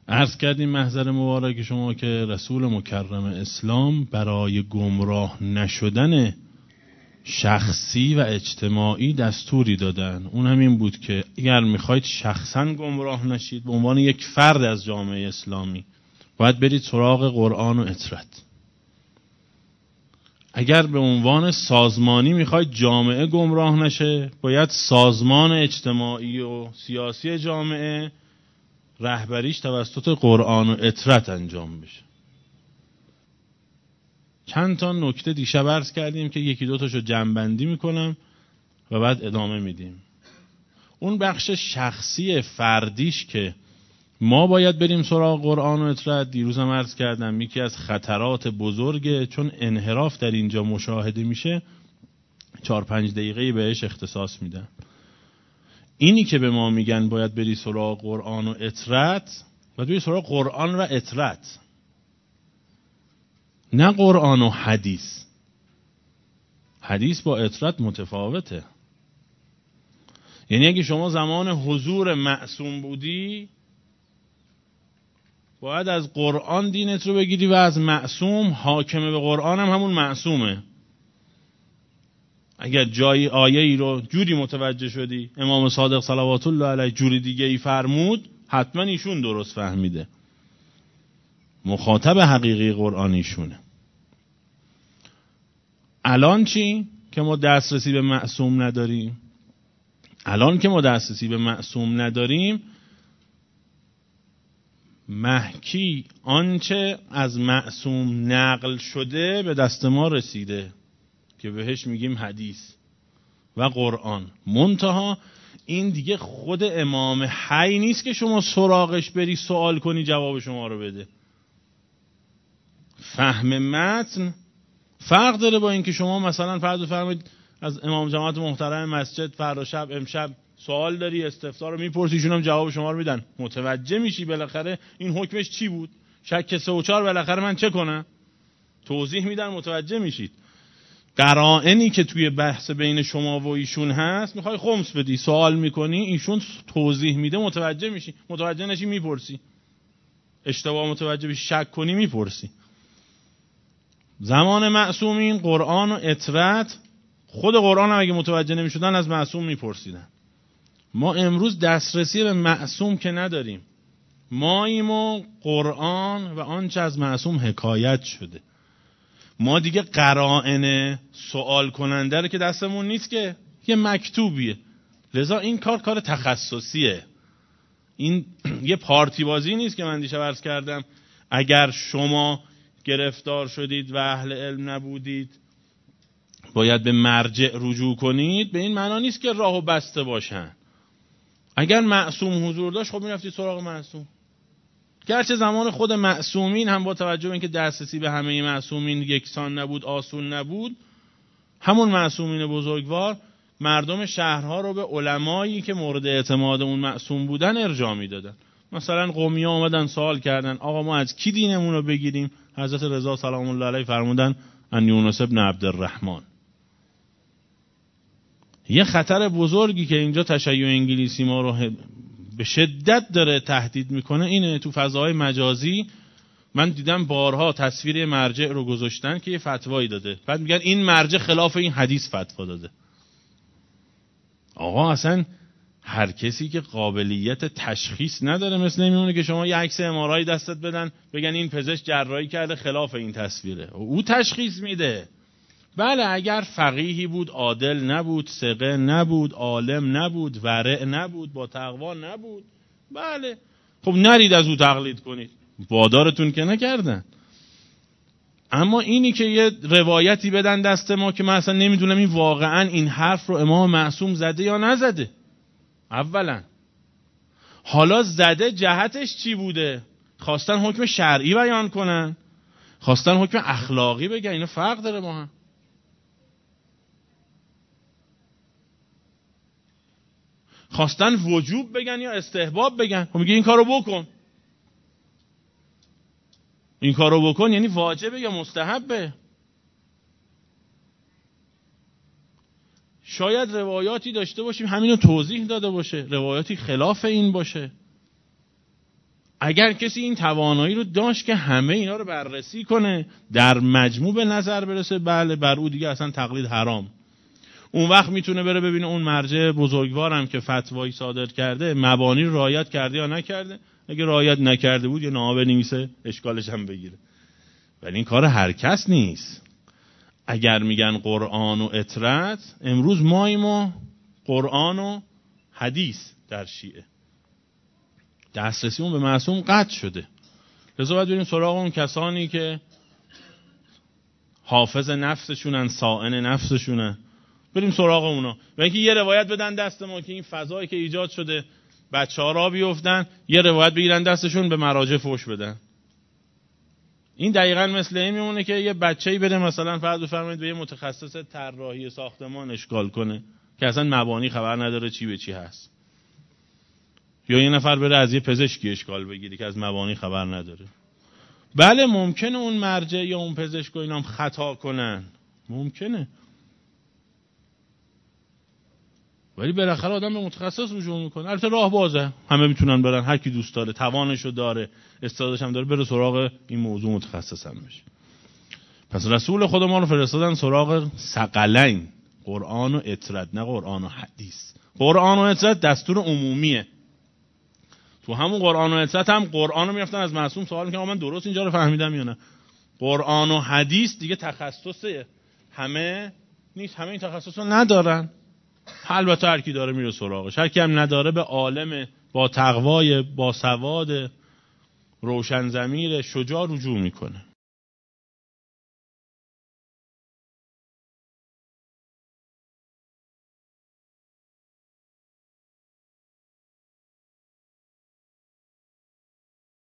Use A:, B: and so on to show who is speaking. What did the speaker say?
A: عرض کردیم محضر مبارک شما که رسول مکرم اسلام برای گمراه نشدن شخصی و اجتماعی دستوری دادن. اون هم این بود که اگر میخواید شخصا گمراه نشید به عنوان یک فرد از جامعه اسلامی، باید برید سراغ قرآن و اطرت. اگر به عنوان سازمانی میخواید جامعه گمراه نشه، باید سازمان اجتماعی و سیاسی جامعه رهبریش توسط قرآن و اطرت انجام بشه. چند تا نکته دیشب عرض کردیم که یکی دو تاشو جمع‌بندی میکنم و بعد ادامه میدیم. اون بخش شخصی فردیش که ما باید بریم سراغ قرآن و اطرت، دیروزم عرض کردم یکی از خطرات بزرگه، چون انحراف در اینجا مشاهده میشه 4-5 دقیقه بهش اختصاص میدم. اینی که به ما میگن باید بری سراغ قرآن و اطرت، باید بری سراغ قرآن و اطرت، نه قرآن و حدیث. حدیث با اطرت متفاوته. یعنی اگه شما زمان حضور معصوم بودی، باید از قرآن دینت رو بگیری و از معصوم. حاکمه به قرآن هم همون معصومه. اگر جای آیه ای رو جوری متوجه شدی امام صادق صلوات الله علیه جوری دیگه ای فرمود، حتما ایشون درست فهمیده. مخاطب حقیقی قرآن ایشونه. الان چی؟ که ما دسترسی به معصوم نداریم. الان که ما دسترسی به معصوم نداریم، محکی آنچه از معصوم نقل شده به دست ما رسیده که بهش میگیم حدیث و قرآن. منتها این دیگه خود امام حی نیست که شما سراغش بری سوال کنی جواب شما رو بده. فهم متن فرق داره با این که شما مثلا فرض فرمایید از امام جماعت محترم مسجد فردا شب امشب سوال داری، استفسار رو میپرسی، ایشون هم جواب شما رو میدن، متوجه میشی بالاخره این حکمش چی بود، شک 3 و 4 بالاخره من چه کنم، توضیح میدن، متوجه میشید. قرائنی که توی بحث بین شما و ایشون هست، میخوای خمس بدی سوال میکنی، ایشون توضیح میده، متوجه میشی. متوجه نشی میپرسی، اشتباه متوجه بشی شک کنی میپرسی. زمان معصومین قرآن و اطرت، خود قرآن هم اگه متوجه نمیشدن از معصوم میپرسیدن. ما امروز دسترسی به معصوم که نداریم، ماییم و قرآن و آنچه از معصوم حکایت شده. ما دیگه قرائن سوال کننده رو که دستمون نیست، که یه مکتوبیه. لذا این کار تخصصیه. این یه پارتی بازی نیست که من دیشب عرض کردم اگر شما گرفتار شدید و اهل علم نبودید باید به مرجع رجوع کنید. به این معنا نیست که راهو بسته باشن. اگر معصوم حضور داشت خب میرفتید سراغ معصوم. گرچه زمان خود معصومین هم با توجه به اینکه دسترسی به همه معصومین یکسان نبود، آسون نبود، همون معصومین بزرگوار مردم شهرها رو به علمایی که مورد اعتماد اون معصوم بودن ارجاع میدادن. مثلا قومی ها اومدن سوال کردن آقا ما از کی دینمون رو بگیریم؟ حضرت رضا سلام الله علیه فرمودن ان یونس ابن عبدالرحمن. یه خطر بزرگی که اینجا تشیع انگلیسی ما رو به شدت داره تهدید میکنه اینه. تو فضاهای مجازی من دیدم بارها تصویر مرجع رو گذاشتن که یه فتوایی داده، بعد میگن این مرجع خلاف این حدیث فتوا داده. آقا اصلا هر کسی که قابلیت تشخیص نداره مثل نمیمونه که شما یه عکس MRI دستت بدن بگن این پزشک جراحی کرده خلاف این تصویره، او تشخیص میده. بله اگر فقیهی بود، عادل نبود، ثقه نبود، عالم نبود، ورع نبود، با تقوا نبود، بله خب نرید از او تقلید کنید، وادارتون که نکردن. اما اینی که یه روایتی بدن دست ما که من اصلا نمیدونم این واقعا این حرف رو امام معصوم زده یا نزده. اولا حالا زده جهتش چی بوده؟ خواستن حکم شرعی بیان کنن، خواستن حکم اخلاقی بگن، اینا فرق داره با هم. خواستن وجوب بگن یا استحباب بگن. خب میگه این کارو بکن، این کارو بکن یعنی واجبه یا مستحبه؟ شاید روایاتی داشته باشیم همینو توضیح داده باشه، روایاتی خلاف این باشه. اگر کسی این توانایی رو داشت که همه اینا رو بررسی کنه، در مجموع به نظر برسه بله بر او دیگه اصلا تقلید حرام، اون وقت میتونه بره ببینه اون مرجع بزرگوارم که فتوایی صادر کرده مبانی رو رعایت کرده یا نکرده. اگه رعایت نکرده بود یه نامه بنویسه اشکالش هم بگیره. ولی این کار هر کس نیست. اگر میگن قرآن و اطرت، امروز ماییم و قرآن و حدیث در شیعه دسترسیمون به معصوم قطع شده. لذا باید بریم سراغ اون کسانی که حافظ نفسشونن، صائن نفسشونن، بریم سراغ اونا. و اینکه یه روایت بدن دست ما که این فضایی که ایجاد شده بچه‌ها را بیفتن، یه روایت بگیرن دستشون به مراجع فوش بدن. این دقیقاً مثل این میمونه که یه بچه‌ای بره مثلا فرض بفرمایید به یه متخصص طراحی ساختمان اشکال کنه که اصلا مبانی خبر نداره چی به چی هست، یا یه نفر بره از یه پزشکی اشکال بگیره که از مبانی خبر نداره. بله ممکنه اون مرجع یا اون پزشک و اینام خطا کنن، ممکنه، ولی بالاخره آدم به متخصص رجوع میکنه. البته راه بازه، همه میتونن برن، هر کی دوست داره توانشو داره استعدادش هم داره بره سراغ این موضوع متخصص هم بشه. پس رسول خدا ما رو فرستادن سراغ ثقلین، قرآن و اطرت، نه قرآن و حدیث. قرآن و اطرت دستور عمومیه. تو همون قرآن و اطرت هم قرآن رو میرفتن از معصوم سوال میکنن من درست اینجا رو فهمیدم یا نه. قرآن و حدیث دیگه تخصص همه نیست، همه این تخصص رو ندارن. البته هر کی داره میره سراغش، هر کی هم نداره به عالم با تقوای با سواد روشن ضمیر شجاع رجوع میکنه.